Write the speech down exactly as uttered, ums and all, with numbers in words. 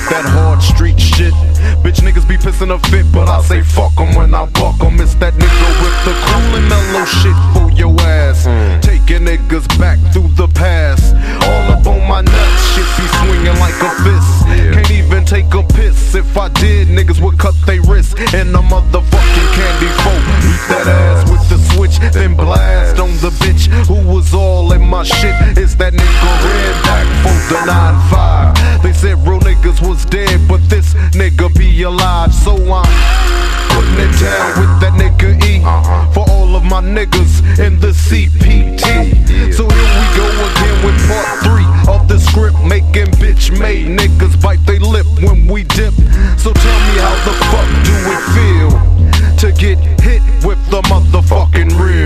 that hard street shit. Bitch niggas be pissing a fit, but I say fuck 'em when I buck 'em. It's that nigga with the cool and mellow shit for your ass. Mm. Taking niggas back through the past. All up on my nuts, shit be swinging like a fist. Yeah. Can't even take a piss. If I did, niggas would cut they wrists in the motherfucking candy folk. Beat that ass with the switch, then blast on the bitch who was all in my shit. It's that nigga red back for the nine five. They said real niggas was dead, but this nigga be alive. So I'm putting it down with that nigga E for all of my niggas in the C P T. So here we go again with part three of the script, making bitch made niggas bite they lip when we dip. So tell me, how the fuck do it feel to get hit with the motherfucking real?